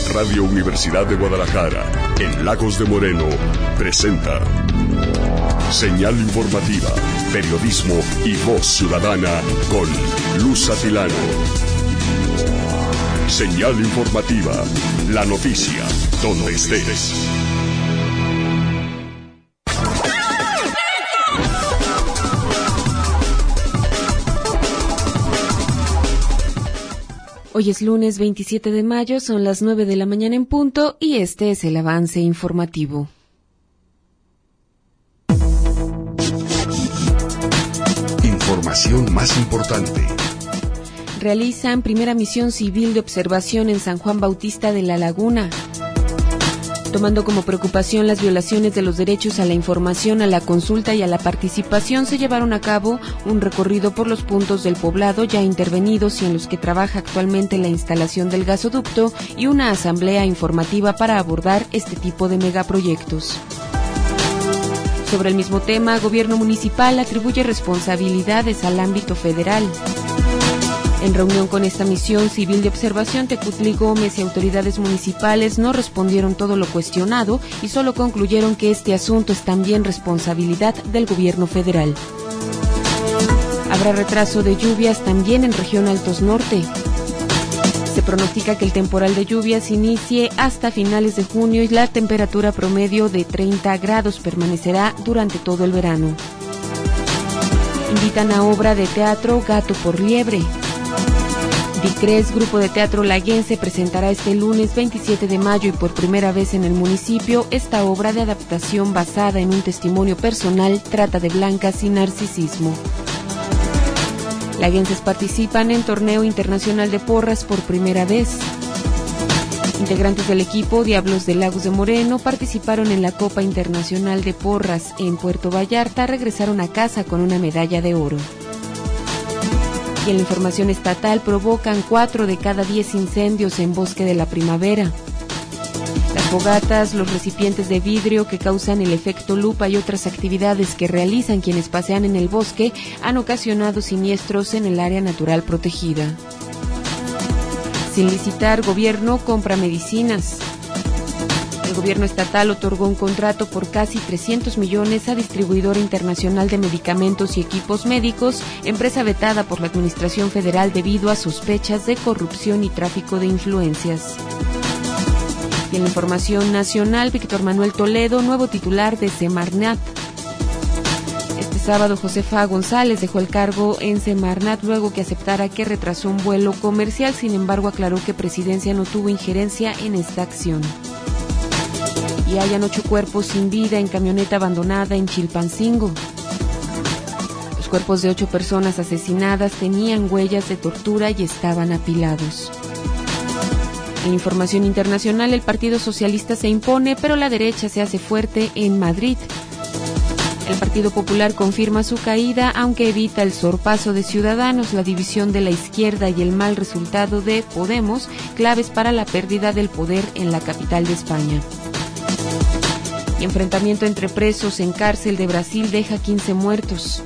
Radio Universidad de Guadalajara, en Lagos de Moreno, presenta Señal Informativa, periodismo y voz ciudadana con Luz Atilano. Señal Informativa, la noticia, donde estés. Hoy es lunes 27 de mayo, son las 9 de la mañana en punto y este es el avance informativo. Información más importante. Realizan primera misión civil de observación en San Juan Bautista de la Laguna. Tomando como preocupación las violaciones de los derechos a la información, a la consulta y a la participación, se llevaron a cabo un recorrido por los puntos del poblado ya intervenidos y en los que trabaja actualmente la instalación del gasoducto y una asamblea informativa para abordar este tipo de megaproyectos. Sobre el mismo tema, Gobierno municipal atribuye responsabilidades al ámbito federal. En reunión con esta misión civil de observación, Tecutli Gómez y autoridades municipales no respondieron todo lo cuestionado y solo concluyeron que este asunto es también responsabilidad del gobierno federal. Habrá retraso de lluvias también en región Altos Norte. Se pronostica que el temporal de lluvias inicie hasta finales de junio y la temperatura promedio de 30 grados permanecerá durante todo el verano. Invitan a obra de teatro Gato por Liebre. Dicres, grupo de teatro laguense, presentará este lunes 27 de mayo y por primera vez en el municipio esta obra de adaptación basada en un testimonio personal, Trata de blancas y narcisismo. Laguenses participan en torneo internacional de porras por primera vez. Integrantes del equipo Diablos de Lagos de Moreno participaron en la Copa Internacional de Porras en Puerto Vallarta, regresaron a casa con una medalla de oro. Y en la información estatal, provocan 4 de cada 10 incendios en Bosque de la Primavera. Las fogatas, los recipientes de vidrio que causan el efecto lupa y otras actividades que realizan quienes pasean en el bosque han ocasionado siniestros en el área natural protegida. Sin licitar, gobierno compra medicinas. El gobierno estatal otorgó un contrato por casi 300 millones a Distribuidora Internacional de Medicamentos y Equipos Médicos, empresa vetada por la Administración Federal debido a sospechas de corrupción y tráfico de influencias. Y en la información nacional, Víctor Manuel Toledo, nuevo titular de Semarnat. Este sábado, Josefa González dejó el cargo en Semarnat luego que aceptara que retrasó un vuelo comercial, sin embargo aclaró que Presidencia no tuvo injerencia en esta acción. Y hayan 8 cuerpos sin vida en camioneta abandonada en Chilpancingo. Los cuerpos de 8 personas asesinadas tenían huellas de tortura y estaban apilados. En información internacional, el Partido Socialista se impone, pero la derecha se hace fuerte en Madrid. El Partido Popular confirma su caída, aunque evita el sorpaso de Ciudadanos, la división de la izquierda y el mal resultado de Podemos, claves para la pérdida del poder en la capital de España. Y enfrentamiento entre presos en cárcel de Brasil deja 15 muertos.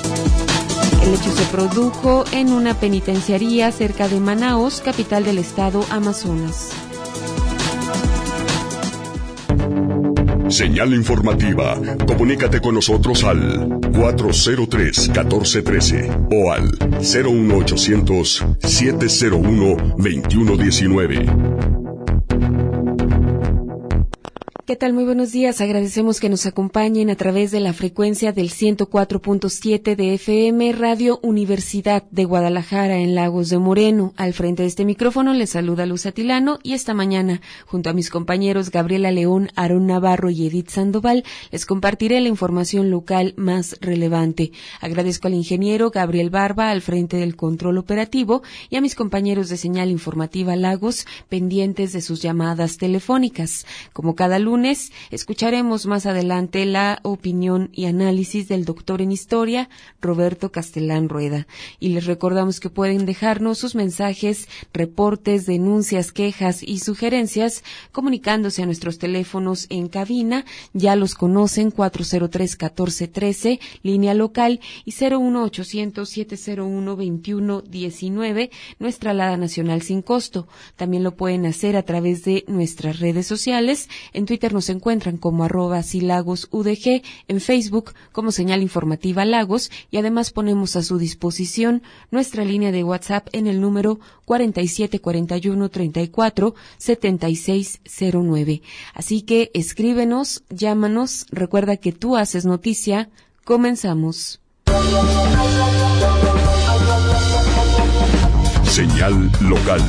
El hecho se produjo en una penitenciaría cerca de Manaos, capital del estado Amazonas. Señal Informativa. Comunícate con nosotros al 403-1413 o al 01800-701-2119. ¿Qué tal? Muy buenos días. Agradecemos que nos acompañen a través de la frecuencia del 104.7 de FM, Radio Universidad de Guadalajara en Lagos de Moreno. Al frente de este micrófono les saluda Luz Atilano y esta mañana, junto a mis compañeros Gabriela León, Aarón Navarro y Edith Sandoval, les compartiré la información local más relevante. Agradezco al ingeniero Gabriel Barba al frente del control operativo y a mis compañeros de Señal Informativa Lagos pendientes de sus llamadas telefónicas. Como cada lunes, lunes. Escucharemos más adelante la opinión y análisis del doctor en historia, Roberto Castellán Rueda. Y les recordamos que pueden dejarnos sus mensajes, reportes, denuncias, quejas y sugerencias comunicándose a nuestros teléfonos en cabina. Ya los conocen, 403-1413, línea local, y 01800-701-2119, nuestra alada nacional sin costo. También lo pueden hacer a través de nuestras redes sociales. En Twitter nos encuentran como @silagosudg, en Facebook como Señal Informativa Lagos, y además ponemos a su disposición nuestra línea de WhatsApp en el número 4741347609. Así que escríbenos, llámanos, recuerda que tú haces noticia. Comenzamos. Señal local.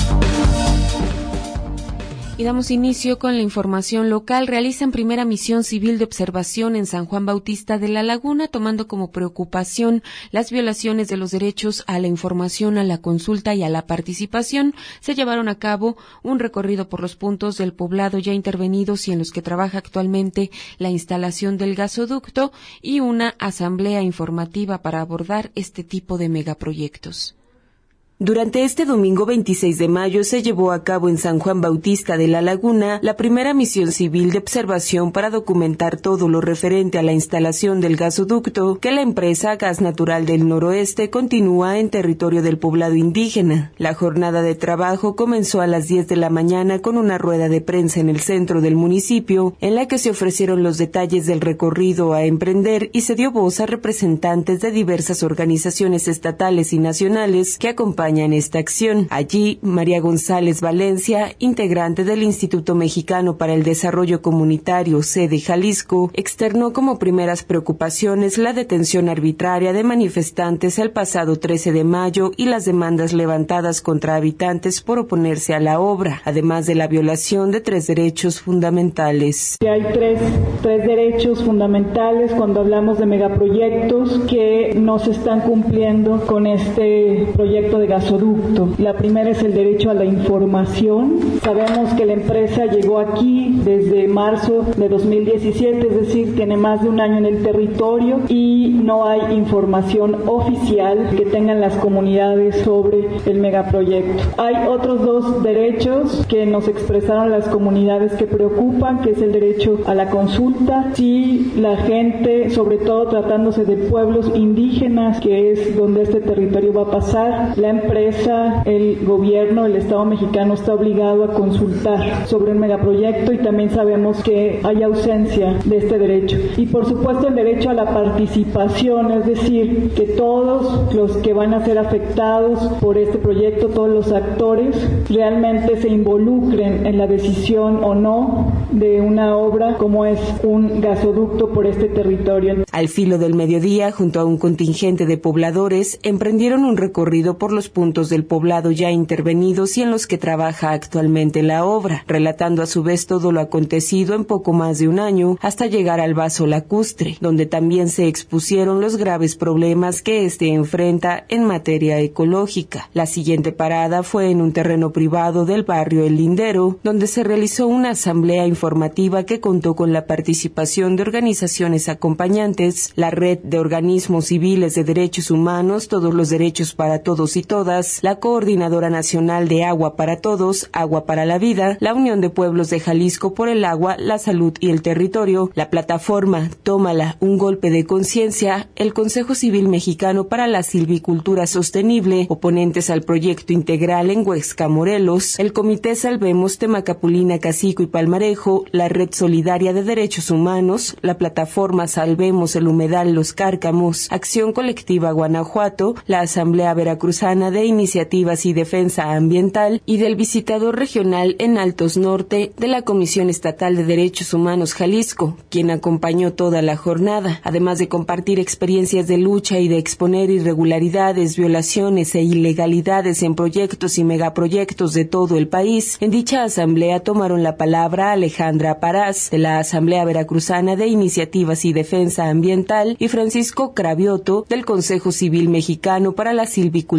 Y damos inicio con la información local. Realizan primera misión civil de observación en San Juan Bautista de la Laguna, tomando como preocupación las violaciones de los derechos a la información, a la consulta y a la participación. Se llevaron a cabo un recorrido por los puntos del poblado ya intervenidos y en los que trabaja actualmente la instalación del gasoducto, y una asamblea informativa para abordar este tipo de megaproyectos. Durante este domingo 26 de mayo se llevó a cabo en San Juan Bautista de la Laguna la primera misión civil de observación para documentar todo lo referente a la instalación del gasoducto que la empresa Gas Natural del Noroeste continúa en territorio del poblado indígena. La jornada de trabajo comenzó a las 10 de la mañana con una rueda de prensa en el centro del municipio, en la que se ofrecieron los detalles del recorrido a emprender y se dio voz a representantes de diversas organizaciones estatales y nacionales que acompañan en esta acción. Allí, María González Valencia, integrante del Instituto Mexicano para el Desarrollo Comunitario, sede Jalisco, externó como primeras preocupaciones la detención arbitraria de manifestantes el pasado 13 de mayo y las demandas levantadas contra habitantes por oponerse a la obra, además de la violación de 3 derechos fundamentales. Hay tres derechos fundamentales cuando hablamos de megaproyectos que no se están cumpliendo con este proyecto de gasoducto. La primera es el derecho a la información. Sabemos que la empresa llegó aquí desde marzo de 2017, es decir, tiene más de un año en el territorio y no hay información oficial que tengan las comunidades sobre el megaproyecto. Hay otros 2 derechos que nos expresaron las comunidades que preocupan, que es el derecho a la consulta. Si la gente, sobre todo tratándose de pueblos indígenas, que es donde este territorio va a pasar, la empresa, el gobierno, el Estado mexicano está obligado a consultar sobre un megaproyecto, y también sabemos que hay ausencia de este derecho. Y por supuesto el derecho a la participación, es decir, que todos los que van a ser afectados por este proyecto, todos los actores, realmente se involucren en la decisión o no de una obra como es un gasoducto por este territorio. Al filo del mediodía, junto a un contingente de pobladores, emprendieron un recorrido por los puntos del poblado ya intervenidos y en los que trabaja actualmente la obra, relatando a su vez todo lo acontecido en poco más de un año hasta llegar al vaso lacustre, donde también se expusieron los graves problemas que éste enfrenta en materia ecológica. La siguiente parada fue en un terreno privado del barrio El Lindero, donde se realizó una asamblea informativa que contó con la participación de organizaciones acompañantes, la Red de Organismos Civiles de Derechos Humanos, Todos los Derechos para Todos y Todas, la Coordinadora Nacional de Agua para Todos, Agua para la Vida, la Unión de Pueblos de Jalisco por el Agua, la Salud y el Territorio, la plataforma Tómala, un golpe de conciencia, el Consejo Civil Mexicano para la Silvicultura Sostenible, oponentes al proyecto integral en Huexca, Morelos, el Comité Salvemos Temacapulina, Cacico y Palmarejo, la Red Solidaria de Derechos Humanos, la plataforma Salvemos el Humedal Los Cárcamos, Acción Colectiva Guanajuato, la Asamblea Veracruzana de Iniciativas y Defensa Ambiental y del visitador regional en Altos Norte de la Comisión Estatal de Derechos Humanos Jalisco, quien acompañó toda la jornada, además de compartir experiencias de lucha y de exponer irregularidades, violaciones e ilegalidades en proyectos y megaproyectos de todo el país. En dicha asamblea tomaron la palabra Alejandra Parás, de la Asamblea Veracruzana de Iniciativas y Defensa Ambiental, y Francisco Cravioto, del Consejo Civil Mexicano para la Silvicultura Sostenible.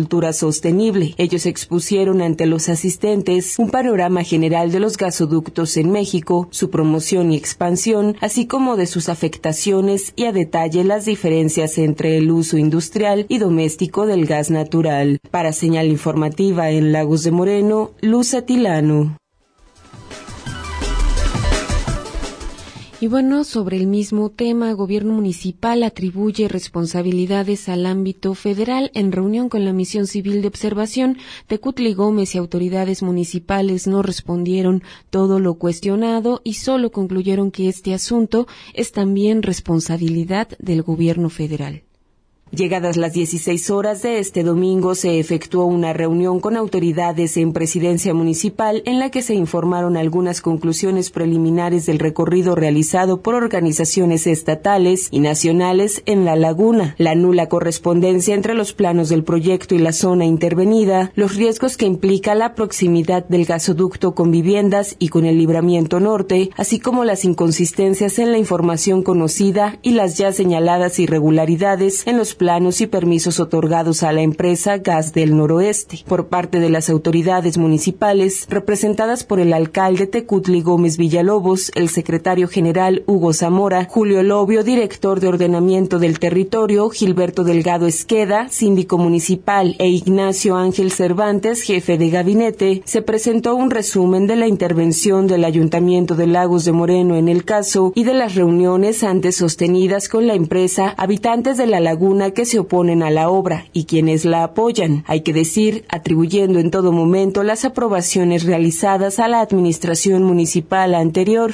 sostenible. Ellos expusieron ante los asistentes un panorama general de los gasoductos en México, su promoción y expansión, así como de sus afectaciones y a detalle las diferencias entre el uso industrial y doméstico del gas natural. Para Señal Informativa en Lagos de Moreno, Luz Atilano. Y bueno, sobre el mismo tema, Gobierno Municipal atribuye responsabilidades al ámbito federal. En reunión con la Misión Civil de Observación, Tecutli Gómez y autoridades municipales no respondieron todo lo cuestionado y solo concluyeron que este asunto es también responsabilidad del Gobierno federal. Llegadas las 16 horas de este domingo, se efectuó una reunión con autoridades en Presidencia Municipal en la que se informaron algunas conclusiones preliminares del recorrido realizado por organizaciones estatales y nacionales en La Laguna, la nula correspondencia entre los planos del proyecto y la zona intervenida, los riesgos que implica la proximidad del gasoducto con viviendas y con el libramiento norte, así como las inconsistencias en la información conocida y las ya señaladas irregularidades en los planos y permisos otorgados a la empresa Gas del Noroeste. Por parte de las autoridades municipales, representadas por el alcalde Tecutli Gómez Villalobos, el secretario general Hugo Zamora, Julio Lobio, director de ordenamiento del territorio, Gilberto Delgado Esqueda, síndico municipal, e Ignacio Ángel Cervantes, jefe de gabinete, se presentó un resumen de la intervención del Ayuntamiento de Lagos de Moreno en el caso y de las reuniones antes sostenidas con la empresa, habitantes de La Laguna que se oponen a la obra y quienes la apoyan, hay que decir, atribuyendo en todo momento las aprobaciones realizadas a la administración municipal anterior,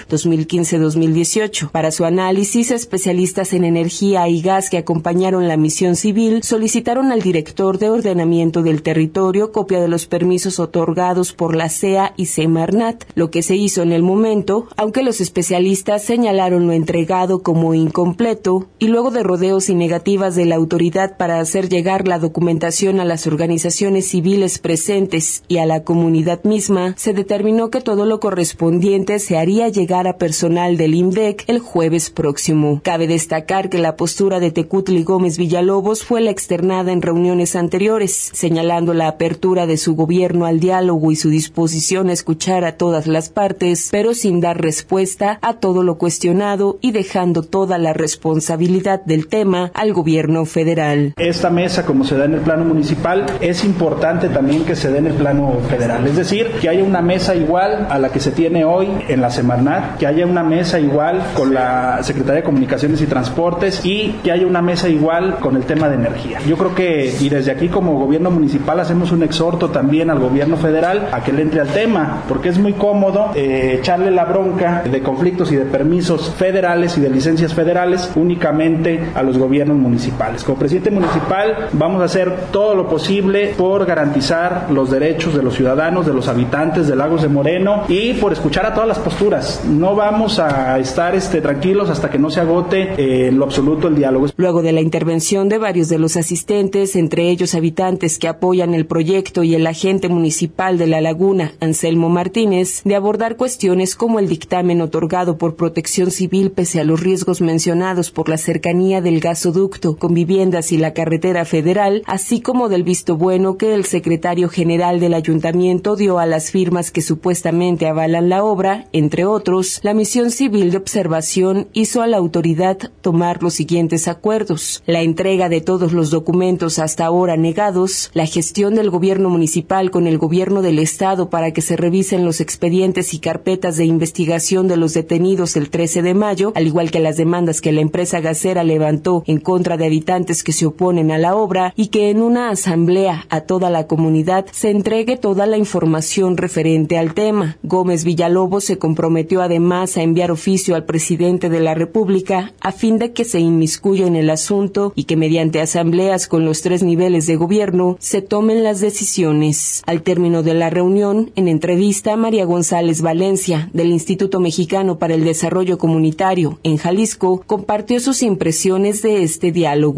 2015-2018. Para su análisis, especialistas en energía y gas que acompañaron la misión civil solicitaron al director de ordenamiento del territorio copia de los permisos otorgados por la CEA y Semarnat, lo que se hizo en el momento, aunque los especialistas señalaron lo entregado como incompleto, y luego de rodeos y negativas de la autoridad para hacer llegar la documentación a las organizaciones civiles presentes y a la comunidad misma, se determinó que todo lo correspondiente se haría llegar a personal del IMDEC el jueves próximo. Cabe destacar que la postura de Tecutli Gómez Villalobos fue la externada en reuniones anteriores, señalando la apertura de su gobierno al diálogo y su disposición a escuchar a todas las partes, pero sin dar respuesta a todo lo cuestionado y dejando toda la responsabilidad del tema al gobierno federal. Esta mesa, como se da en el plano municipal, es importante también que se dé en el plano federal, es decir, que haya una mesa igual a la que se tiene hoy en la Semarnat, que haya una mesa igual con la Secretaría de Comunicaciones y Transportes y que haya una mesa igual con el tema de energía. Yo creo que, y desde aquí como gobierno municipal hacemos un exhorto también al gobierno federal a que le entre al tema, porque es muy cómodo echarle la bronca de conflictos y de permisos federales y de licencias federales únicamente a los gobiernos municipales. Como presidente municipal vamos a hacer todo lo posible por garantizar los derechos de los ciudadanos, de los habitantes de Lagos de Moreno y por escuchar a todas las posturas. No vamos a estar tranquilos hasta que no se agote en lo absoluto el diálogo. Luego de la intervención de varios de los asistentes, entre ellos habitantes que apoyan el proyecto y el agente municipal de La Laguna, Anselmo Martínez, de abordar cuestiones como el dictamen otorgado por Protección Civil pese a los riesgos mencionados por la cercanía del gasoducto con viviendas y la carretera federal, así como del visto bueno que el secretario general del ayuntamiento dio a las firmas que supuestamente avalan la obra, entre otros, la misión civil de observación hizo a la autoridad tomar los siguientes acuerdos: la entrega de todos los documentos hasta ahora negados, la gestión del gobierno municipal con el gobierno del estado para que se revisen los expedientes y carpetas de investigación de los detenidos el 13 de mayo, al igual que las demandas que la empresa gasera levantó en contra de habitantes que se oponen a la obra, y que en una asamblea a toda la comunidad se entregue toda la información referente al tema. Gómez Villalobos se comprometió además a enviar oficio al presidente de la República a fin de que se inmiscuya en el asunto y que mediante asambleas con los 3 niveles de gobierno se tomen las decisiones. Al término de la reunión, en entrevista, María González Valencia, del Instituto Mexicano para el Desarrollo Comunitario en Jalisco, compartió sus impresiones de este diálogo.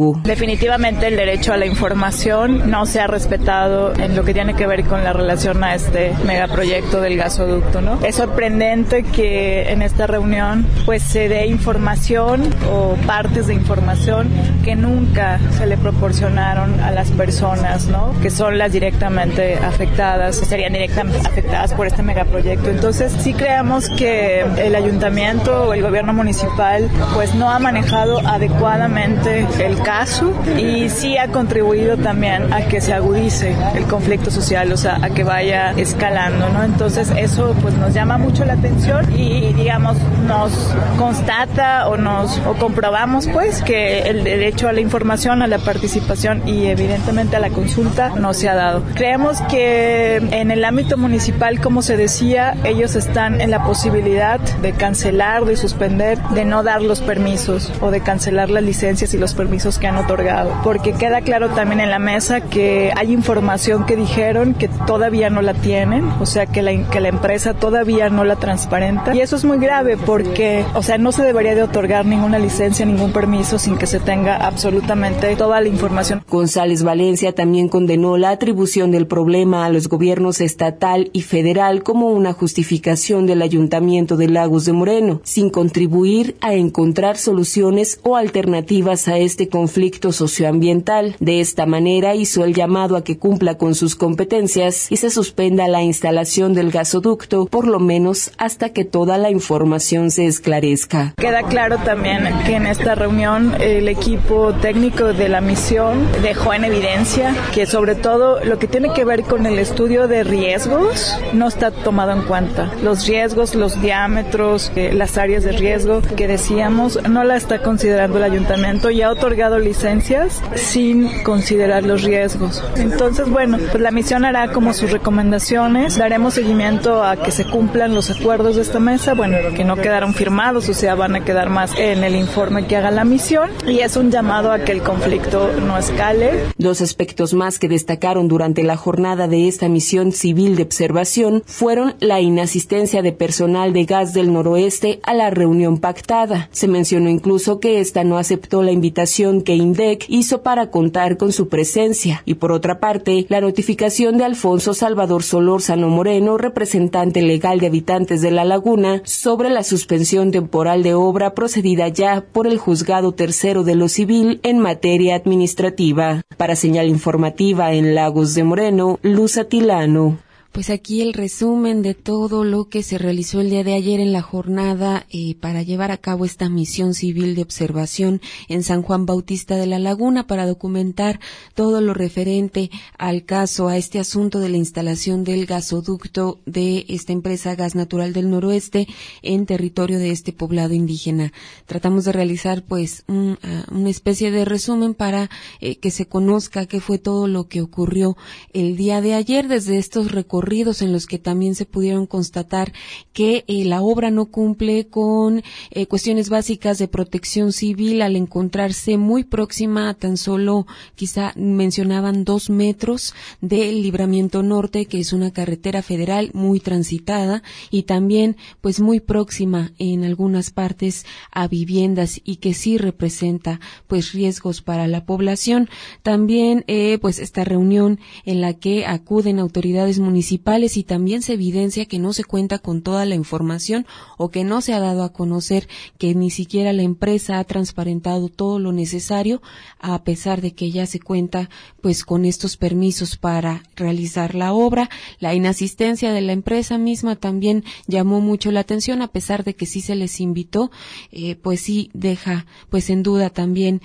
diálogo. Definitivamente el derecho a la información no se ha respetado en lo que tiene que ver con la relación a este megaproyecto del gasoducto, ¿no? Es sorprendente que en esta reunión pues se dé información o partes de información que nunca se le proporcionaron a las personas, ¿no? Que son las directamente afectadas, serían directamente afectadas por este megaproyecto. Entonces sí creemos que el ayuntamiento o el gobierno municipal pues no ha manejado adecuadamente el caso y sí ha contribuido también a que se agudice el conflicto social, o sea, a que vaya escalando, ¿no? Entonces eso pues nos llama mucho la atención y digamos nos constata o comprobamos pues que el derecho a la información, a la participación y evidentemente a la consulta no se ha dado. Creemos que en el ámbito municipal, como se decía, ellos están en la posibilidad de cancelar, de suspender, de no dar los permisos o de cancelar las licencias y los permisos que han otorgado, porque queda claro también en la mesa que hay información que dijeron que todavía no la tienen, o sea que la empresa todavía no la transparenta, y eso es muy grave porque, o sea, no se debería de otorgar ninguna licencia, ningún permiso sin que se tenga absolutamente toda la información. González Valencia también condenó la atribución del problema a los gobiernos estatal y federal como una justificación del Ayuntamiento de Lagos de Moreno, sin contribuir a encontrar soluciones o alternativas a este conflicto socioambiental. De esta manera hizo el llamado a que cumpla con sus competencias y se suspenda la instalación del gasoducto, por lo menos hasta que toda la información se esclarezca. Queda claro también que en esta reunión el equipo técnico de la misión dejó en evidencia que sobre todo lo que tiene que ver con el estudio de riesgos no está tomado en cuenta. Los riesgos, los diámetros, las áreas de riesgo que decíamos, no la está considerando el ayuntamiento y ha otorgado licencias sin considerar los riesgos. Entonces, bueno, pues la misión hará como sus recomendaciones, daremos seguimiento a que se cumplan los acuerdos de esta mesa, bueno, que no quedaron firmados, o sea, van a quedar más en el informe que haga la misión, y es un llamado a que el conflicto no escale. Dos aspectos más que destacaron durante la jornada de esta misión civil de observación fueron la inasistencia de personal de Gas del Noroeste a la reunión pactada. Se mencionó incluso que esta no aceptó la invitación que INDEC hizo para contar con su presencia. Y por otra parte, la notificación de Alfonso Salvador Solórzano Moreno, representante legal de Habitantes de La Laguna, sobre la suspensión temporal de obra procedida ya por el Juzgado Tercero de lo Civil en materia administrativa. Para Señal Informativa en Lagos de Moreno, Luz Atilano. Pues aquí el resumen de todo lo que se realizó el día de ayer en la jornada para llevar a cabo esta misión civil de observación en San Juan Bautista de La Laguna para documentar todo lo referente al caso, a este asunto de la instalación del gasoducto de esta empresa Gas Natural del Noroeste en territorio de este poblado indígena. Tratamos de realizar pues una especie de resumen para que se conozca qué fue todo lo que ocurrió el día de ayer desde estos recorridos en los que también se pudieron constatar que la obra no cumple con cuestiones básicas de protección civil al encontrarse muy próxima a tan solo, quizá mencionaban 2 metros del Libramiento Norte, que es una carretera federal muy transitada y también pues muy próxima en algunas partes a viviendas y que sí representa pues riesgos para la población. También pues esta reunión en la que acuden autoridades municipales y también se evidencia que no se cuenta con toda la información o que no se ha dado a conocer, que ni siquiera la empresa ha transparentado todo lo necesario, a pesar de que ya se cuenta pues con estos permisos para realizar la obra. La inasistencia de la empresa misma también llamó mucho la atención, a pesar de que sí se les invitó, pues sí deja pues en duda también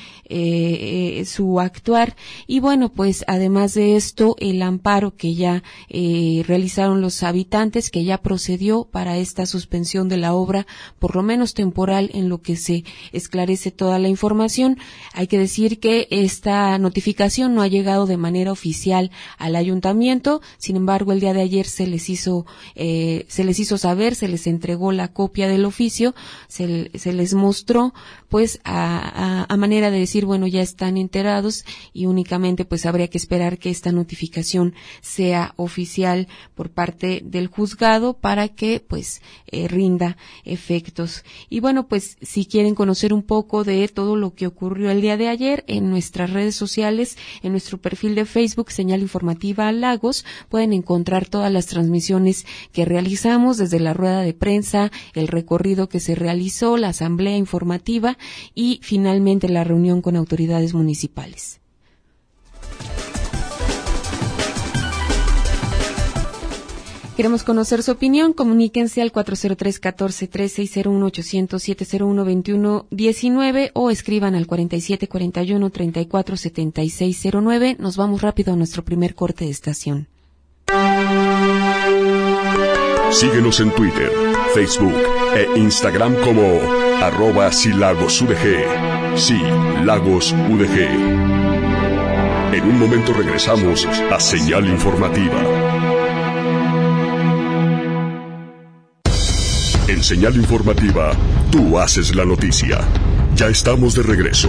su actuar. Y bueno, pues además de esto, el amparo que ya realizaron los habitantes, que ya procedió para esta suspensión de la obra, por lo menos temporal, en lo que se esclarece toda la información. Hay que decir que esta notificación no ha llegado de manera oficial al ayuntamiento, sin embargo el día de ayer se les hizo saber, se les entregó la copia del oficio, se les mostró pues a manera de decir, bueno, ya están enterados y únicamente pues habría que esperar que esta notificación sea oficial por parte del juzgado para que pues rinda efectos. Y bueno, pues si quieren conocer un poco de todo lo que ocurrió el día de ayer, en nuestras redes sociales, en nuestro perfil de Facebook, Señal Informativa Lagos, pueden encontrar todas las transmisiones que realizamos, desde la rueda de prensa, el recorrido que se realizó, la asamblea informativa y finalmente la reunión con autoridades municipales. Queremos conocer su opinión. Comuníquense al 403-14-3-601-800-701-2119 o escriban al 4741-347609. Nos vamos rápido a nuestro primer corte de estación. Síguenos en Twitter, Facebook e Instagram como @silagosudg. Sí, Lagos UDG. En un momento regresamos a Señal Informativa. En Señal Informativa, tú haces la noticia. Ya estamos de regreso.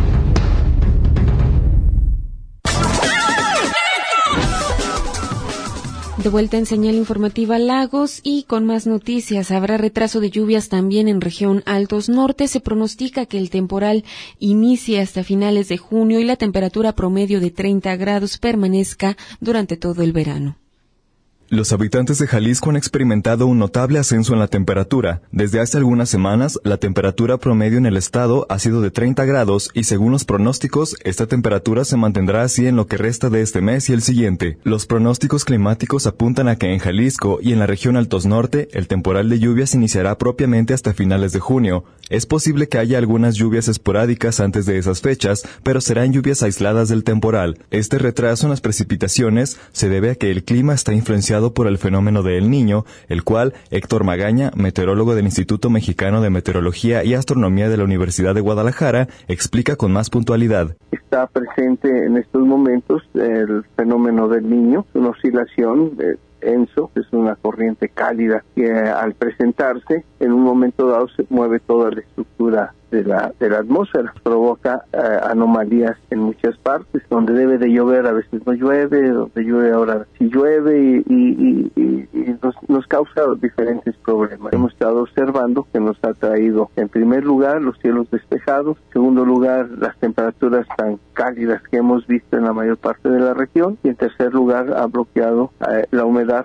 De vuelta en Señal Informativa Lagos y con más noticias. Habrá retraso de lluvias también en región Altos Norte. Se pronostica que el temporal inicie hasta finales de junio y la temperatura promedio de 30 grados permanezca durante todo el verano. Los habitantes de Jalisco han experimentado un notable ascenso en la temperatura. Desde hace algunas semanas, la temperatura promedio en el estado ha sido de 30 grados y según los pronósticos, esta temperatura se mantendrá así en lo que resta de este mes y el siguiente. Los pronósticos climáticos apuntan a que en Jalisco y en la región Altos Norte, el temporal de lluvias iniciará propiamente hasta finales de junio. Es posible que haya algunas lluvias esporádicas antes de esas fechas, pero serán lluvias aisladas del temporal. Este retraso en las precipitaciones se debe a que el clima está influenciado por el fenómeno de El Niño, el cual Héctor Magaña, meteorólogo del Instituto Mexicano de Meteorología y Astronomía de la Universidad de Guadalajara, explica con más puntualidad. Está presente en estos momentos el fenómeno del Niño, una oscilación ENSO, es una corriente cálida que al presentarse en un momento dado se mueve toda la estructura de la atmósfera, provoca anomalías en muchas partes, donde debe de llover a veces no llueve, donde llueve ahora sí llueve y nos causa diferentes problemas. Hemos estado observando que nos ha traído en primer lugar los cielos despejados, en segundo lugar las temperaturas tan cálidas que hemos visto en la mayor parte de la región y en tercer lugar ha bloqueado la humedad,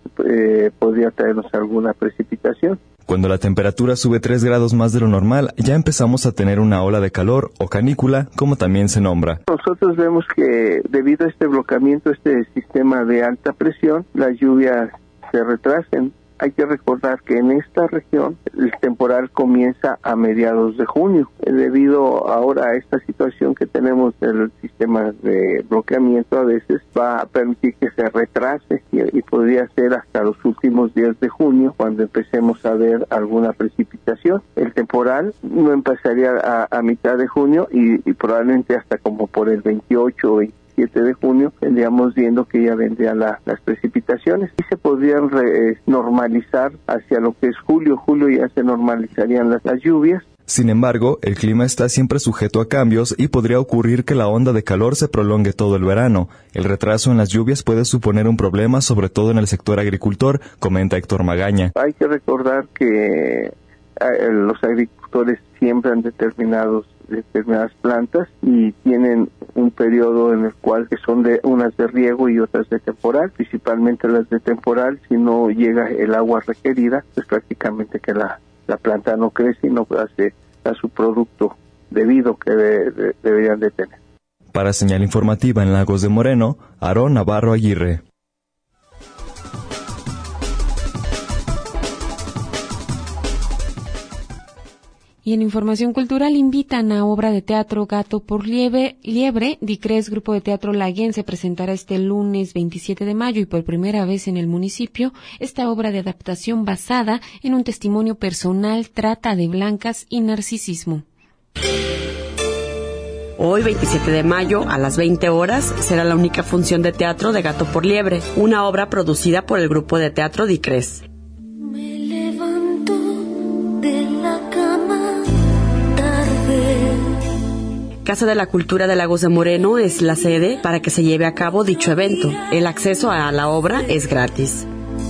podría traernos alguna precipitación. Cuando la temperatura sube 3 grados más de lo normal, ya empezamos a tener una ola de calor o canícula, como también se nombra. Nosotros vemos que debido a este bloqueamiento, este sistema de alta presión, las lluvias se retrasen. Hay que recordar que en esta región el temporal comienza a mediados de junio. Debido ahora a esta situación que tenemos del sistema de bloqueamiento, a veces va a permitir que se retrase y podría ser hasta los últimos días de junio cuando empecemos a ver alguna precipitación. El temporal no empezaría a mitad de junio y probablemente hasta como por el 28 o 27 de junio tendríamos viendo que ya vendrían las precipitaciones y se podrían normalizar hacia lo que es julio. Julio ya se normalizarían las lluvias. Sin embargo, el clima está siempre sujeto a cambios y podría ocurrir que la onda de calor se prolongue todo el verano. El retraso en las lluvias puede suponer un problema, sobre todo en el sector agricultor, comenta Héctor Magaña. Hay que recordar que los agricultores siembran determinadas plantas y tienen un periodo en el cual que son unas de riego y otras de temporal, principalmente las de temporal. Si no llega el agua requerida, pues prácticamente que la planta no crece y no hace a su producto debido que deberían de tener. Para Señal Informativa en Lagos de Moreno, Aarón Navarro Aguirre. Y en información cultural invitan a obra de teatro Gato por Liebre. Dicrés, grupo de teatro laguense, presentará este lunes 27 de mayo y por primera vez en el municipio esta obra de adaptación basada en un testimonio personal, trata de blancas y narcisismo. Hoy, 27 de mayo, a las 20 horas, será la única función de teatro de Gato por Liebre, una obra producida por el grupo de teatro Dicrés. Me levanto de la cama tarde. Casa de la Cultura de Lagos de Moreno es la sede para que se lleve a cabo dicho evento. El acceso a la obra es gratis.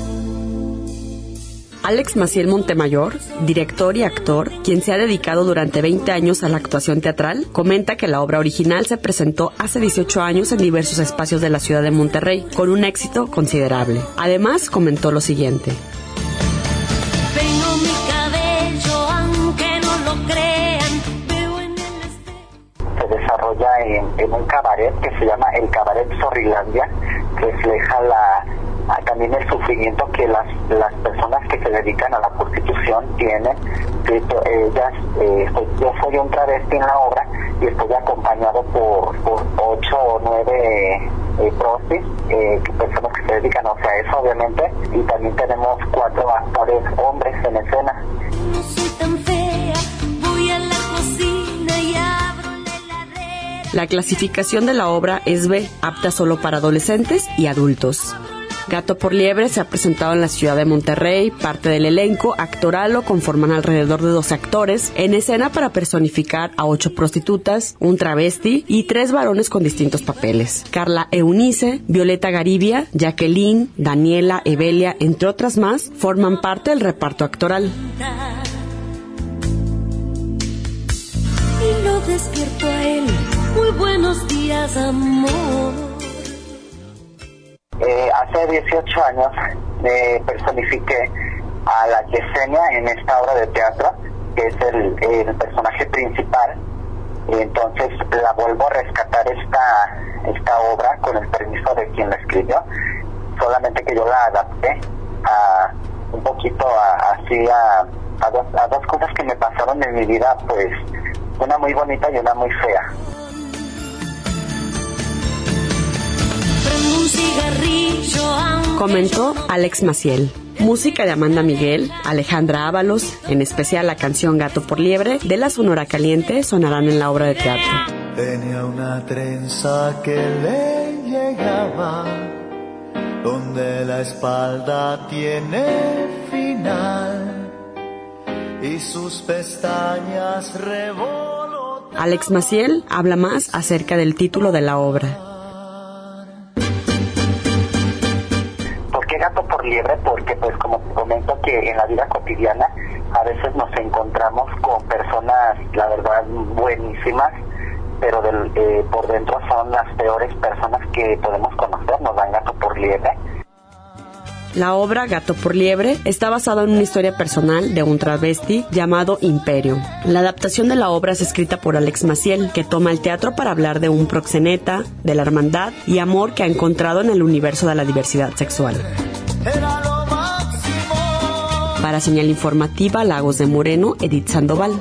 Alex Maciel Montemayor, director y actor, quien se ha dedicado durante 20 años a la actuación teatral, comenta que la obra original se presentó hace 18 años en diversos espacios de la ciudad de Monterrey, con un éxito considerable. Además, comentó lo siguiente. Peino mi cabello, aunque no lo crean, veo en el se desarrolla en un cabaret que se llama el Cabaret Zorrilandia, refleja también el sufrimiento que las personas que se dedican a la prostitución tienen. Yo soy un travesti en la obra y estoy acompañado por 8 o 9 prostis, personas que se dedican a eso, obviamente, y también tenemos 4 actores hombres en escena. No soy tan fea, voy a la cocina y abro la heladera. La clasificación de la obra es B, apta solo para adolescentes y adultos. Gato por Liebre se ha presentado en la ciudad de Monterrey. Parte del elenco actoral lo conforman alrededor de 12 actores en escena para personificar a 8 prostitutas, un travesti y 3 varones con distintos papeles. Carla Eunice, Violeta Garibia, Jacqueline, Daniela, Evelia, entre otras más, forman parte del reparto actoral. Y lo despierto a él. Muy buenos días, amor. Hace 18 años personifiqué a la Yesenia en esta obra de teatro, que es el personaje principal, y entonces la vuelvo a rescatar esta obra con el permiso de quien la escribió, solamente que yo la adapté un poquito a dos cosas que me pasaron en mi vida, pues una muy bonita y una muy fea. Comentó Alex Maciel. Música de Amanda Miguel, Alejandra Ábalos, en especial la canción Gato por Liebre de la Sonora Caliente, sonarán en la obra de teatro. Tenía una trenza que le llegaba, donde la espalda tiene final, y sus pestañas revolotean. Alex Maciel habla más acerca del título de la obra. Gato por Liebre, porque pues como te comento que en la vida cotidiana a veces nos encontramos con personas, la verdad, buenísimas, pero por dentro son las peores personas que podemos conocer, nos dan gato por liebre. La obra Gato por Liebre está basada en una historia personal de un travesti llamado Imperio. La adaptación de la obra es escrita por Alex Maciel, que toma el teatro para hablar de un proxeneta, de la hermandad y amor que ha encontrado en el universo de la diversidad sexual. Para Señal Informativa, Lagos de Moreno, Edith Sandoval.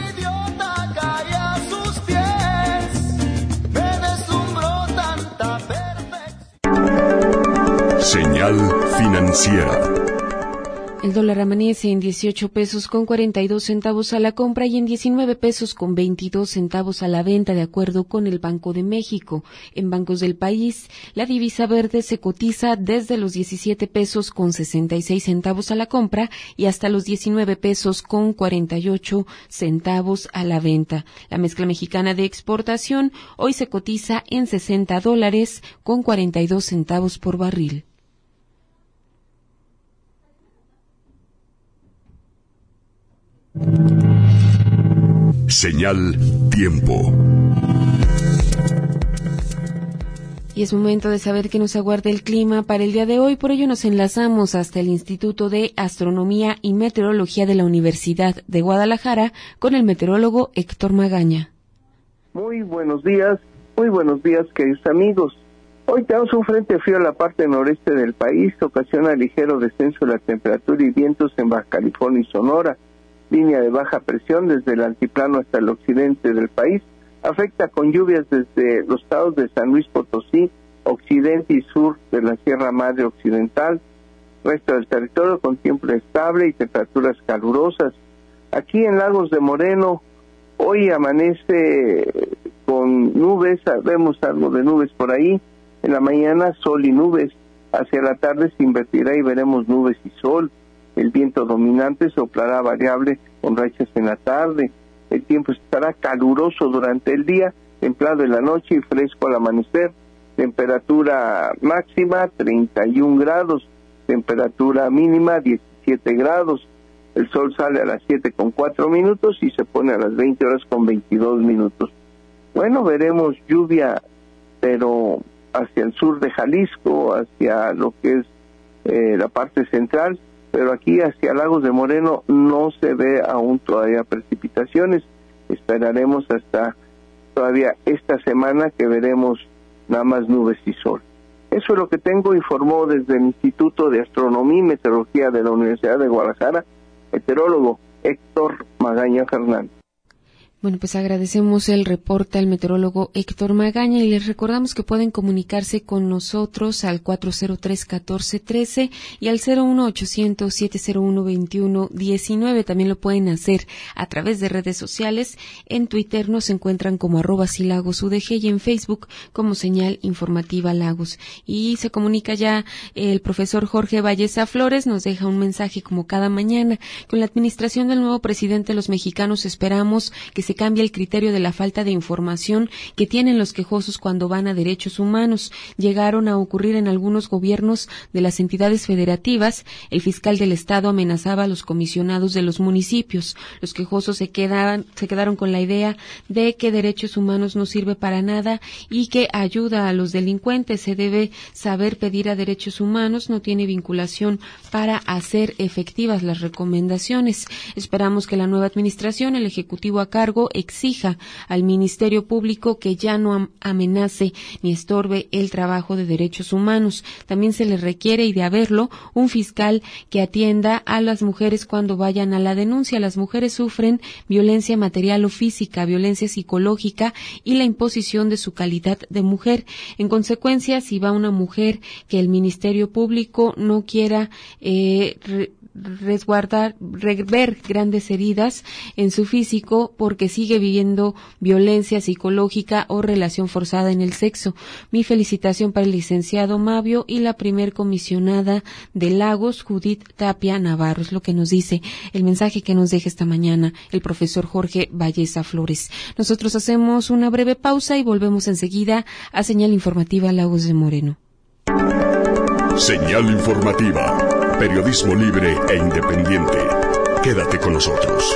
Señal financiera. El dólar amanece en 18 pesos con 42 centavos a la compra y en 19 pesos con 22 centavos a la venta, de acuerdo con el Banco de México. En bancos del país, la divisa verde se cotiza desde los 17 pesos con 66 centavos a la compra y hasta los 19 pesos con 48 centavos a la venta. La mezcla mexicana de exportación hoy se cotiza en $60 con 42 centavos por barril. Señal Tiempo. Y es momento de saber qué nos aguarda el clima para el día de hoy. Por ello nos enlazamos hasta el Instituto de Astronomía y Meteorología de la Universidad de Guadalajara con el meteorólogo Héctor Magaña. Muy buenos días, queridos amigos. Hoy tenemos un frente frío en la parte noreste del país, ocasiona ligero descenso de la temperatura y vientos en Baja California y Sonora. Línea de baja presión desde el altiplano hasta el occidente del país, afecta con lluvias desde los estados de San Luis Potosí, occidente y sur de la Sierra Madre Occidental, resto del territorio con tiempo estable y temperaturas calurosas. Aquí en Lagos de Moreno, hoy amanece con nubes, vemos algo de nubes por ahí, en la mañana sol y nubes, hacia la tarde se invertirá y veremos nubes y sol. El viento dominante soplará variable con rachas en la tarde. El tiempo estará caluroso durante el día templado en la noche y fresco al amanecer. Temperatura máxima 31 grados, temperatura mínima 17 grados. El sol sale a las 7:04 y se pone a las 20:22. Bueno, veremos lluvia, pero hacia el sur de Jalisco, hacia lo que es la parte central, pero aquí hacia Lagos de Moreno no se ve aún todavía precipitaciones. Esperaremos hasta todavía esta semana que veremos nada más nubes y sol. Eso es lo que tengo, informó desde el Instituto de Astronomía y Meteorología de la Universidad de Guadalajara, meteorólogo Héctor Magaña Fernández. Bueno, pues agradecemos el reporte al meteorólogo Héctor Magaña y les recordamos que pueden comunicarse con nosotros al 403-1413 y al 01800-701-2119. También lo pueden hacer a través de redes sociales. En Twitter nos encuentran como @silagosudg y en Facebook como Señal Informativa Lagos. Y se comunica ya el profesor Jorge Valleza Flores, nos deja un mensaje como cada mañana. Con la administración del nuevo presidente, los mexicanos esperamos que se cambie el criterio de la falta de información que tienen los quejosos cuando van a derechos humanos. Llegaron a ocurrir en algunos gobiernos de las entidades federativas. El fiscal del estado amenazaba a los comisionados de los municipios. Los quejosos se quedaron con la idea de que derechos humanos no sirve para nada y que ayuda a los delincuentes. Se debe saber pedir a derechos humanos, no tiene vinculación para hacer efectivas las recomendaciones. Esperamos que la nueva administración, el ejecutivo a cargo, exija al Ministerio Público que ya no amenace ni estorbe el trabajo de derechos humanos. También se le requiere, y de haberlo, un fiscal que atienda a las mujeres cuando vayan a la denuncia. Las mujeres sufren violencia material o física, violencia psicológica y la imposición de su calidad de mujer. En consecuencia, si va una mujer que el Ministerio Público no quiera ver grandes heridas en su físico porque sigue viviendo violencia psicológica o relación forzada en el sexo. Mi felicitación para el licenciado Mavio y la primer comisionada de Lagos, Judith Tapia Navarro. Es lo que nos dice el mensaje que nos deja esta mañana el profesor Jorge Valleza Flores. Nosotros hacemos una breve pausa y volvemos enseguida a Señal Informativa Lagos de Moreno. Señal Informativa. Periodismo libre e independiente. Quédate con nosotros.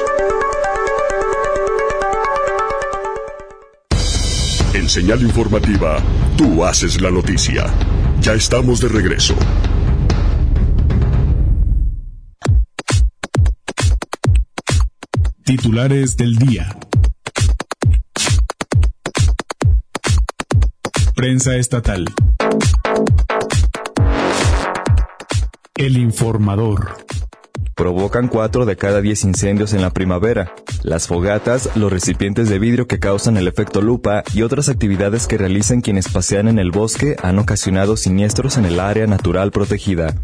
En Señal Informativa, tú haces la noticia. Ya estamos de regreso. Titulares del día. Prensa estatal. El Informador. Provocan 4 de cada 10 incendios en la primavera. Las fogatas, los recipientes de vidrio que causan el efecto lupa y otras actividades que realizan quienes pasean en el bosque han ocasionado siniestros en el área natural protegida.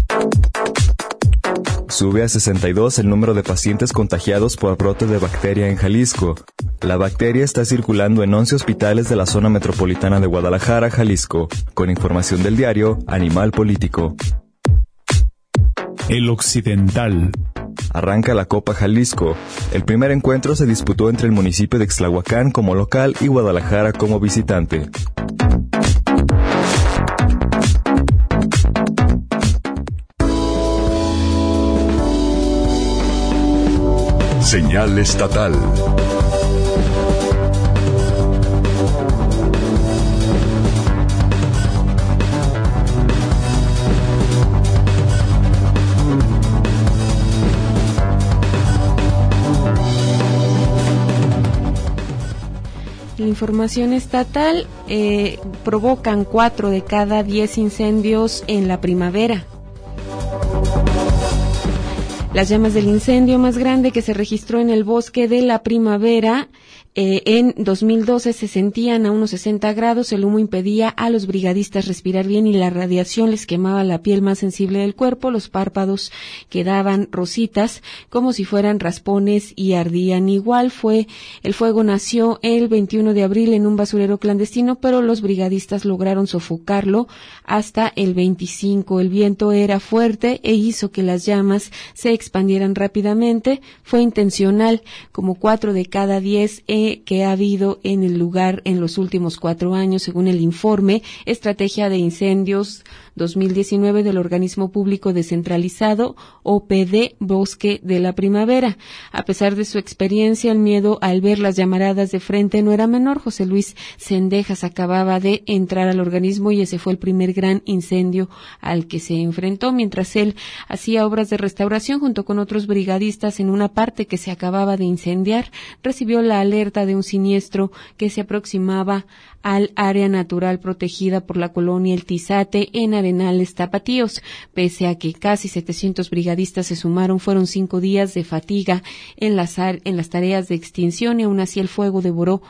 Sube a 62 el número de pacientes contagiados por brote de bacteria en Jalisco. La bacteria está circulando en 11 hospitales de la zona metropolitana de Guadalajara, Jalisco, con información del diario Animal Político. El Occidental. Arranca la Copa Jalisco. El primer encuentro se disputó entre el municipio de Ixtlahuacán como local y Guadalajara como visitante. Señal estatal. La información estatal, provocan 4 de cada 10 incendios en la primavera. Las llamas del incendio más grande que se registró en el bosque de la primavera en 2012 se sentían a unos 60 grados, el humo impedía a los brigadistas respirar bien y la radiación les quemaba la piel más sensible del cuerpo, los párpados quedaban rositas como si fueran raspones y ardían igual. El fuego nació el 21 de abril en un basurero clandestino, pero los brigadistas lograron sofocarlo hasta el 25. El viento era fuerte e hizo que las llamas se expandieran rápidamente. Fue intencional, como 4 de cada 10 en que ha habido en el lugar en los últimos 4 años, según el informe Estrategia de Incendios 2019 del organismo público descentralizado OPD Bosque de la Primavera. A pesar de su experiencia, el miedo al ver las llamaradas de frente no era menor. José Luis Cendejas acababa de entrar al organismo y ese fue el primer gran incendio al que se enfrentó, mientras él hacía obras de restauración junto con otros brigadistas en una parte que se acababa de incendiar. Recibió la alerta de un siniestro que se aproximaba al área natural protegida por la colonia El Tizate en Arenales Tapatíos. Pese a que casi 700 brigadistas se sumaron, fueron 5 días de fatiga en las tareas de extinción y aún así el fuego devoró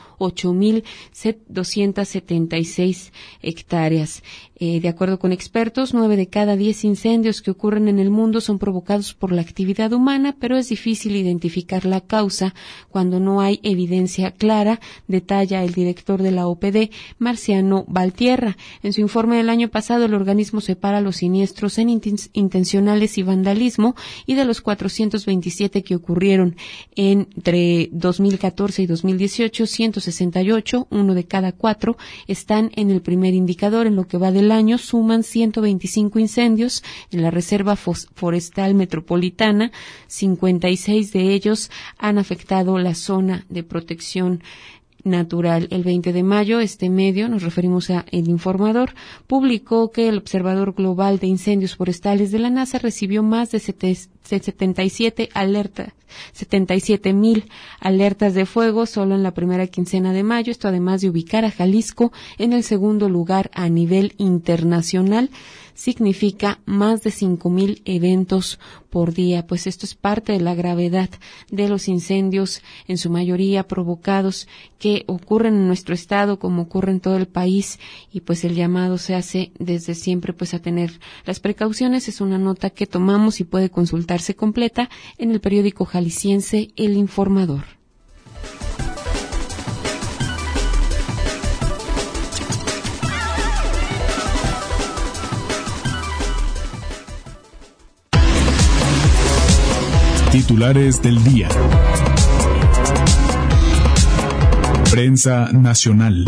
8,276 hectáreas. De acuerdo con expertos, 9 de cada 10 incendios que ocurren en el mundo son provocados por la actividad humana, pero es difícil identificar la causa cuando no hay evidencia clara, detalla el director de la OPD, Marciano Valtierra. En su informe del año pasado, el organismo separa los siniestros en intencionales y vandalismo, y de los 427 que ocurrieron entre 2014 y 2018, 168, 1 de cada 4, están en el primer indicador. En lo que va del año suman 125 incendios en la Reserva Forestal Metropolitana, 56 de ellos han afectado la zona de protección natural. El 20 de mayo, este medio, nos referimos a El Informador, publicó que el Observador Global de Incendios Forestales de la NASA recibió más de 77,000 alertas de fuego solo en la primera quincena de mayo. Esto además de ubicar a Jalisco en el segundo lugar a nivel internacional, significa más de 5,000 eventos por día. Pues esto es parte de la gravedad de los incendios, en su mayoría provocados, que ocurren en nuestro estado como ocurre en todo el país, y pues el llamado se hace desde siempre pues a tener las precauciones. Es una nota que tomamos y puede consultarse completa en el periódico jalisciense El Informador. Titulares del día. Prensa nacional.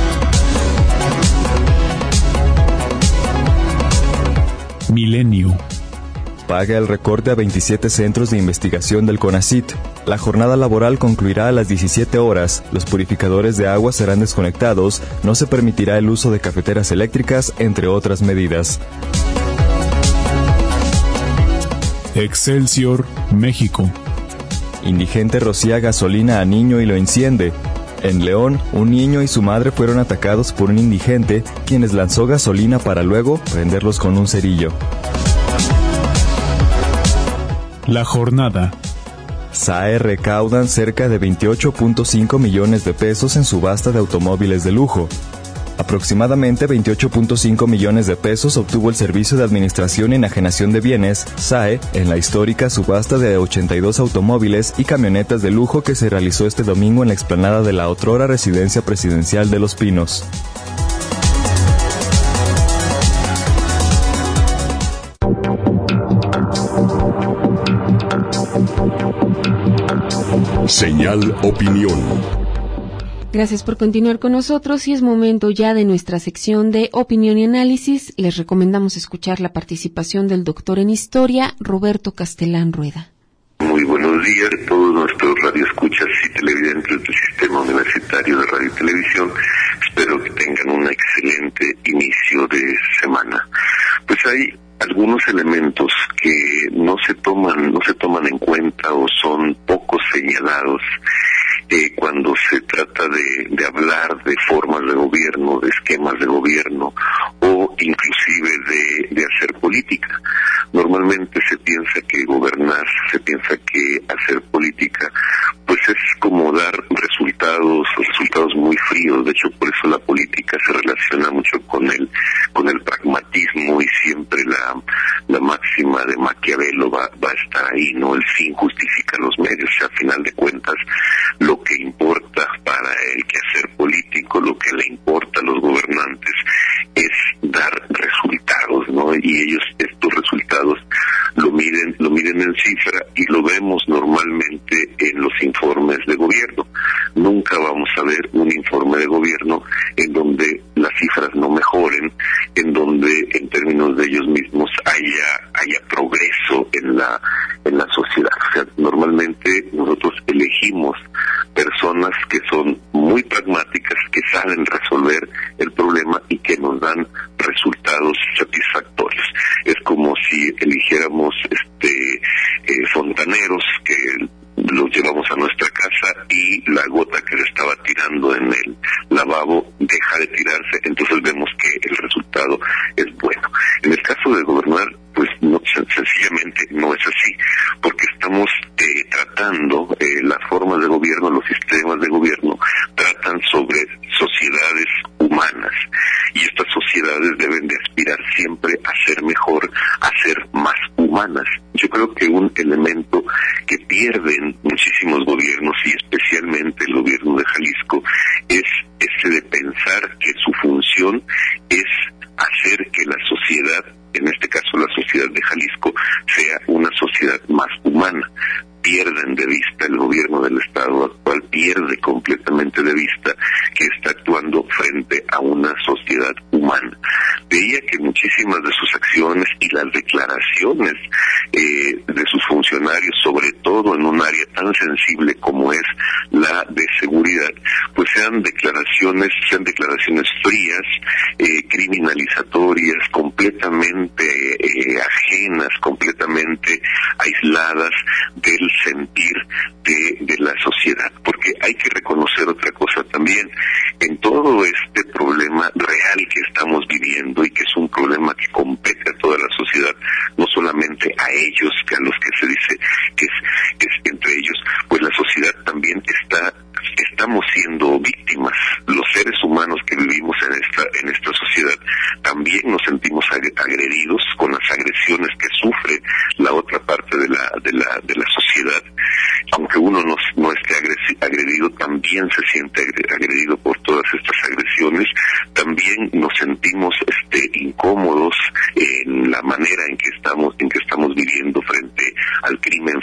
Milenio. Paga el recorte a 27 centros de investigación del CONACYT. La jornada laboral concluirá a las 17 horas. Los purificadores de agua serán desconectados. No se permitirá el uso de cafeteras eléctricas, entre otras medidas. Excelsior, México. Indigente rocía gasolina a niño y lo enciende. En León, un niño y su madre fueron atacados por un indigente, quien les lanzó gasolina para luego prenderlos con un cerillo. La jornada. SAE recaudan cerca de 28.5 millones de pesos en subasta de automóviles de lujo. Aproximadamente 28.5 millones de pesos obtuvo el Servicio de Administración y Enajenación de Bienes, SAE, en la histórica subasta de 82 automóviles y camionetas de lujo que se realizó este domingo en la explanada de la otrora Residencia Presidencial de Los Pinos. Señal Opinión. Gracias por continuar con nosotros y es momento ya de nuestra sección de opinión y análisis. Les recomendamos escuchar la participación del doctor en historia, Roberto Castelán Rueda. Muy buenos días a todos nuestros radioescuchas y televidentes del Sistema Universitario de Radio y Televisión. Espero que tengan un excelente inicio de semana. Pues hay algunos elementos que no se toman en cuenta o son poco señalados cuando se trata de hablar de formas de gobierno, de esquemas de gobierno o inclusive de hacer política. Normalmente se piensa que gobernar, se piensa que hacer política, pues es como dar resultados muy fríos. De hecho, por eso la política se relaciona mucho con el pragmatismo y siempre la máxima de Maquiavelo va a estar ahí, ¿no? El fin justifica los medios. O sea, a final de cuentas, lo que importa para el quehacer político, lo que le importa a los gobernantes es dar resultados, ¿no? Y ellos estos resultados lo miden en cifra y lo vemos normalmente en los informes de gobierno. Nunca ver un informe de gobierno en donde las cifras no mejoren, en donde en términos de ellos mismos haya progreso en la sociedad. O sea, normalmente nosotros elegimos personas que son muy pragmáticas, que saben resolver el problema y que nos dan resultados satisfactorios. Es como si eligiéramos fontaneros que los llevamos a nuestra casa y la gota que le estaba tirando en el lavabo deja de tirarse, entonces vemos que el resultado es bueno. En el caso de gobernar, pues no, sencillamente no es así, porque estamos tratando las formas de gobierno, los sistemas de gobierno tratan sobre sociedades humanas, y estas sociedades deben de aspirar siempre a ser mejor, a ser más humanas. Yo creo que un elemento que pierden muchísimos gobiernos, y especialmente el gobierno de Jalisco, es ese de pensar que su función es hacer que la sociedad, en este caso la sociedad de Jalisco, sea una sociedad más humana. Pierden de vista, el gobierno del Estado actual pierde completamente de vista que está actuando frente a una sociedad humana. Veía que muchísimas de sus acciones y las declaraciones de sus funcionarios, sobre todo en un área tan sensible como es la de seguridad, pues sean declaraciones frías, criminalizatorias, completamente ajenas, completamente aisladas del sentir de la sociedad, porque hay que reconocer otra cosa también. En todo este problema real que estamos viviendo, y que es un problema que compete a toda la sociedad, no solamente a ellos, que a los que se dice que es entre ellos, pues la sociedad también estamos siendo víctimas. Los seres humanos que vivimos en esta sociedad también nos sentimos agredidos con las agresiones que sufre la otra parte de la sociedad. Aunque uno no esté agredido, también se siente agredido por todas estas agresiones. También nos sentimos incómodos en la manera en que estamos viviendo frente al crimen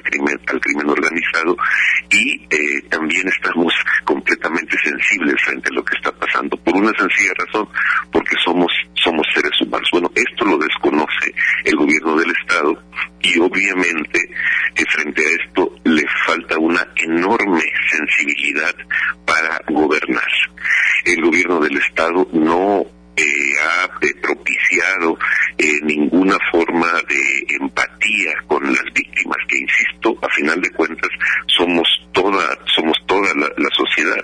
organizado, y también estamos completamente sensibles frente a lo que está pasando, por una sencilla razón, porque somos seres humanos. Bueno, esto lo desconoce el gobierno del Estado, y obviamente frente a esto le falta una enorme sensibilidad para gobernar. El gobierno del Estado no ha propiciado ninguna forma de empatía con las víctimas, que, insisto, a final de cuentas somos toda la sociedad.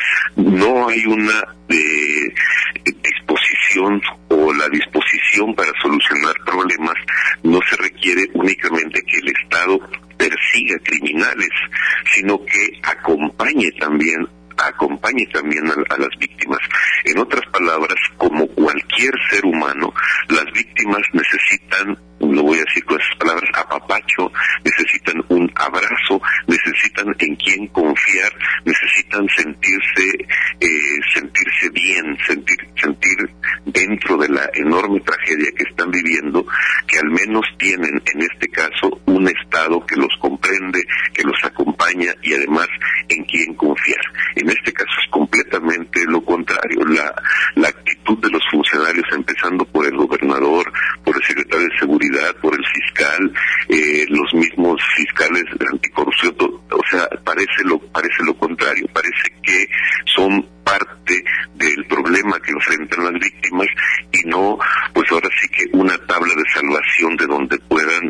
No hay una disposición, o la disposición para solucionar problemas no se requiere únicamente que el Estado persiga criminales, sino que acompañe también a las víctimas. En otras palabras, como cualquier ser humano, las víctimas necesitan, lo voy a decir con esas palabras, apapacho, necesitan un abrazo, necesitan en quien confiar, necesitan sentirse bien, sentir dentro de la enorme tragedia que están viviendo, que al menos tienen en este caso un Estado que los comprende, que los acompaña, y además en quien confiar. En este caso es completamente lo contrario. La actitud de los funcionarios, empezando por el gobernador, por el secretario de Seguridad, por el fiscal, los mismos fiscales de anticorrupción, o sea, parece lo contrario. Parece que son parte del problema que enfrentan las víctimas, y no, pues ahora sí que una tabla de salvación de donde puedan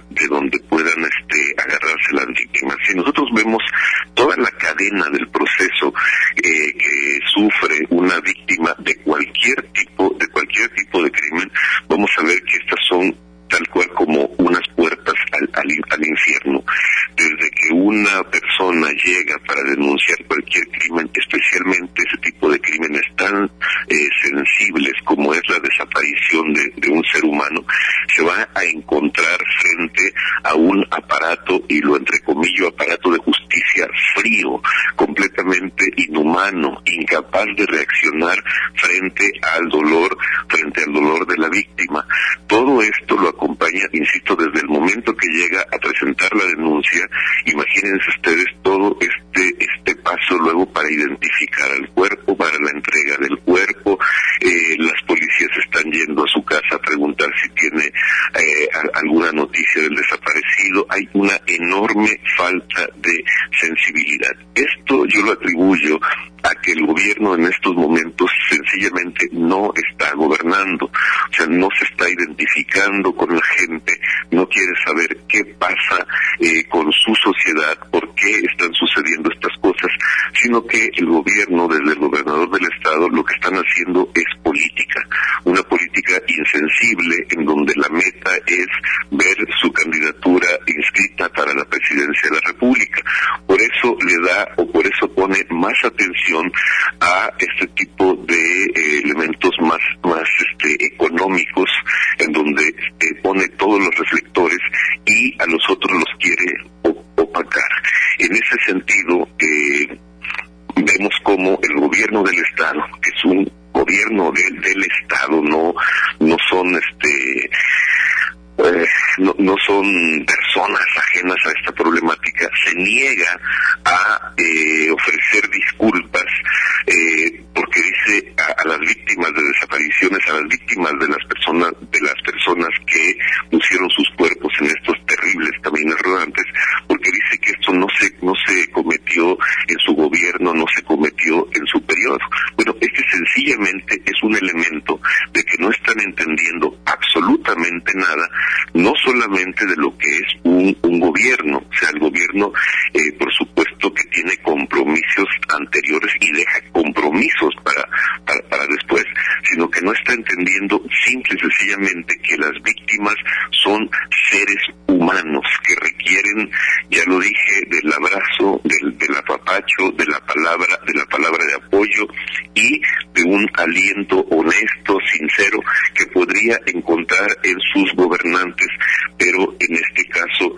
agarrarse las víctimas. Si nosotros vemos toda la cadena del proceso que sufre una víctima de cualquier tipo de crimen, vamos a ver que estas son tal cual como unas puertas al infierno. Desde que una persona llega para denunciar cualquier crimen, especialmente ese tipo de crímenes tan sensibles como es la desaparición de un ser humano, se va a encontrar frente a un aparato, y lo entrecomillo, aparato de justicia frío, completamente inhumano, incapaz de reaccionar frente al dolor de la víctima. Todo esto lo acompaña, insisto, desde el momento que llega a presentar la denuncia. Imagínense ustedes todo este paso luego para identificar al cuerpo, para la entrega del cuerpo. Las policías están yendo a su casa a preguntar si tiene alguna noticia del desaparecido. Hay una enorme falta de sensibilidad. Esto yo lo atribuyo a que el gobierno en estos momentos sencillamente no está gobernando, o sea, no se está identificando con la gente, no quiere saber qué pasa con su sociedad, por qué están sucediendo estas cosas, sino que el gobierno, desde el gobernador del estado, lo que están haciendo es política, una política insensible en donde la meta es ver su candidatura inscrita para la presidencia de la República. Por eso le da, o por eso pone más atención a este tipo de elementos más económicos, en donde pone todos los reflectores y a los otros los quiere opacar. En ese sentido, vemos como el gobierno del estado, que es un gobierno del estado, no son no son personas ajenas a esta problemática, se niega a ofrecer disculpas porque dice a las víctimas de desapariciones, a las víctimas de las personas que pusieron sus cuerpos en estos terribles caminos rodantes, porque dice que esto no se cometió en su gobierno, no se cometió en su periodo. Bueno, sencillamente es un elemento de que no están entendiendo absolutamente nada, no solamente de lo que es un gobierno, o sea, el gobierno por supuesto que tiene compromisos anteriores y deja compromisos para después, sino que no está entendiendo simple y sencillamente que las víctimas son seres humanos que requieren, ya lo dije, del abrazo, del apapacho, de la palabra de apoyo y de un aliento honesto, sincero, que podría encontrar en sus gobernantes, pero en este caso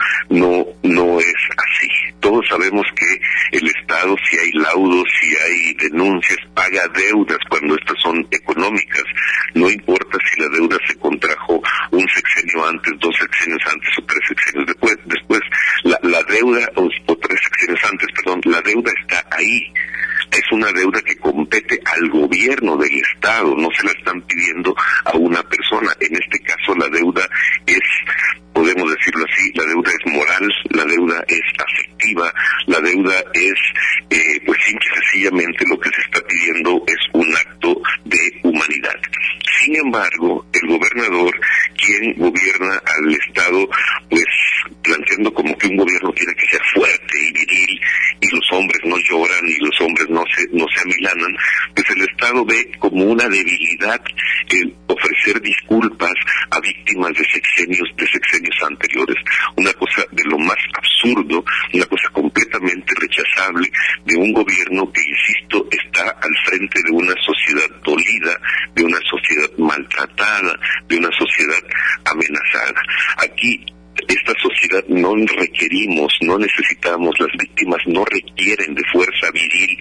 no es así. Todos sabemos que el Estado, si hay laudos, si hay denuncias, paga deudas cuando estas son económicas. No importa si la deuda se contrajo un sexenio antes, 2 sexenios antes o 3 sexenios después. La deuda, o 3 sexenios antes, perdón, la deuda está ahí. Es una deuda que compete al gobierno del Estado, no se la están pidiendo a una persona. En este caso la deuda es, podemos decirlo así, la deuda es moral, la deuda es afectiva, la deuda es, pues simple y sencillamente lo que se está pidiendo es un acto de humanidad. Sin embargo, el gobernador, quien gobierna al Estado, pues planteando como que un gobierno tiene que ser fuerte y viril, y los hombres no lloran y los hombres no se amilanan, pues el Estado ve como una debilidad el ofrecer disculpas a víctimas de sexenios anteriores. Una cosa de lo más absurdo, una cosa completamente rechazable de un gobierno que, insisto, está al frente de una sociedad dolida, de una sociedad maltratada, de una sociedad amenazada. Aquí esta sociedad no requerimos, no necesitamos, las víctimas no requieren de fuerza viril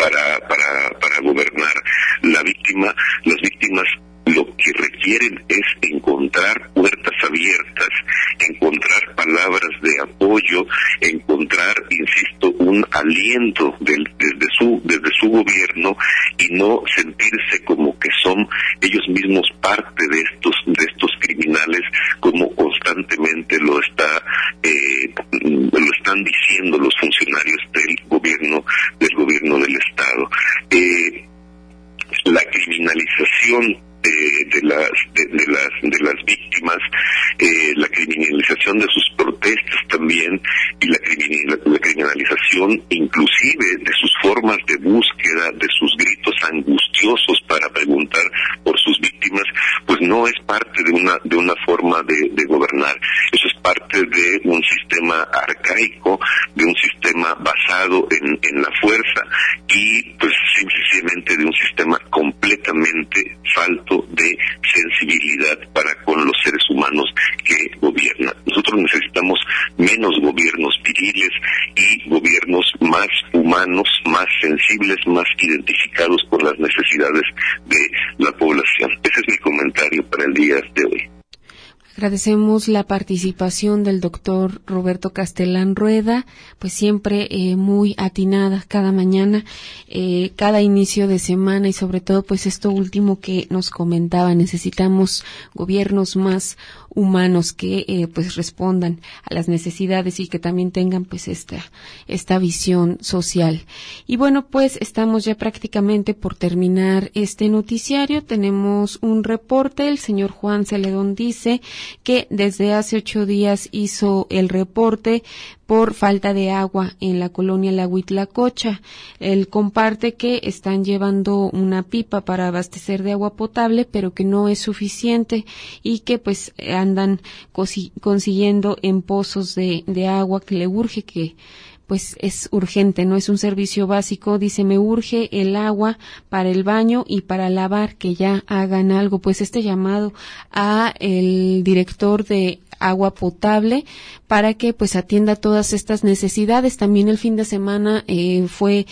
para gobernar. Las víctimas lo que requieren es encontrar puertas abiertas, encontrar palabras de apoyo, encontrar, insisto, un aliento desde su gobierno y no sentirse como que son ellos mismos parte de estos criminales, como constantemente lo están diciendo los funcionarios del gobierno del Estado. La criminalización de las víctimas, la criminalización de sus protestas también, y la criminalización inclusive de sus formas de búsqueda, de sus gritos angustiosos para preguntar por sus víctimas, pues no es parte de una forma de gobernar. Eso es parte de un sistema arcaico, de un sistema basado en la fuerza y pues simplemente de un sistema completamente falto de sensibilidad para con los seres humanos que gobiernan. Nosotros necesitamos menos gobiernos viriles y gobiernos más humanos, más sensibles, más identificados con las necesidades de la población. Ese es mi comentario para el día de hoy. Agradecemos la participación del doctor Roberto Castellán Rueda, pues siempre muy atinada cada mañana, cada inicio de semana, y sobre todo pues esto último que nos comentaba, necesitamos gobiernos más humanos que pues respondan a las necesidades y que también tengan pues esta visión social. Y bueno, pues estamos ya prácticamente por terminar este noticiario. Tenemos un reporte. El señor Juan Celedón dice que desde hace 8 días hizo el reporte por falta de agua en la colonia La Huitlacocha. Él comparte que están llevando una pipa para abastecer de agua potable, pero que no es suficiente y que pues andan consiguiendo en pozos de agua que le urge, que pues es urgente, no es un servicio básico. Dice, me urge el agua para el baño y para lavar, que ya hagan algo. Pues este llamado a el director de agua potable para que pues atienda todas estas necesidades. También el fin de semana fue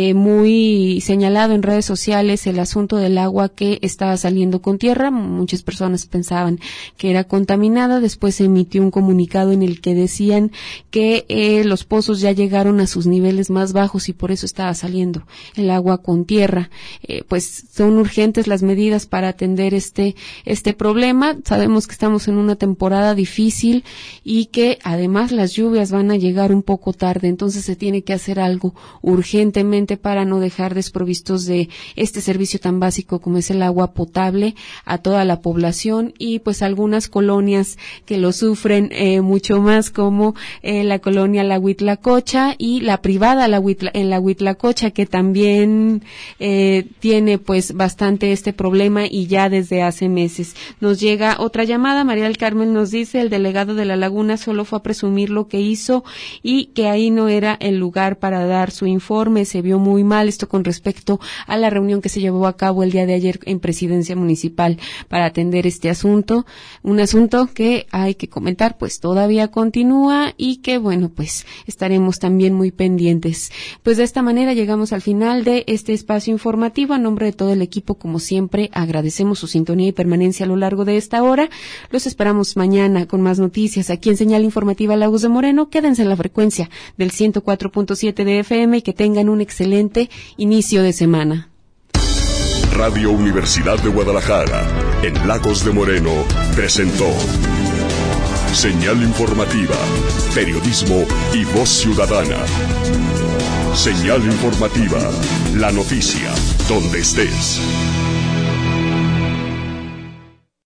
muy señalado en redes sociales el asunto del agua que estaba saliendo con tierra. Muchas personas pensaban que era contaminada. Después se emitió un comunicado en el que decían que los pozos ya llegaron a sus niveles más bajos y por eso estaba saliendo el agua con tierra. Pues son urgentes las medidas para atender este problema. Sabemos que estamos en una temporada difícil y que además las lluvias van a llegar un poco tarde, entonces se tiene que hacer algo urgentemente para no dejar desprovistos de este servicio tan básico como es el agua potable a toda la población, y pues algunas colonias que lo sufren mucho más, como la colonia La Huitlacocha y la privada en La Huitlacocha, que también tiene pues bastante este problema y ya desde hace meses. Nos llega otra llamada. María del Carmen nos dice, el delegado de La Laguna solo fue a presumir lo que hizo y que ahí no era el lugar para dar su informe. Se vio muy mal. Esto con respecto a la reunión que se llevó a cabo el día de ayer en Presidencia Municipal para atender este asunto. Un asunto que hay que comentar, pues todavía continúa y que bueno, pues estaremos también muy pendientes. Pues de esta manera llegamos al final de este espacio informativo. A nombre de todo el equipo, como siempre, agradecemos su sintonía y permanencia a lo largo de esta hora. Los esperamos mañana con más noticias aquí en Señal Informativa Lagos de Moreno. Quédense en la frecuencia del 104.7 de FM y que tengan un excelente inicio de semana. Radio Universidad de Guadalajara, en Lagos de Moreno, presentó Señal Informativa, periodismo y voz ciudadana. Señal Informativa, la noticia, donde estés.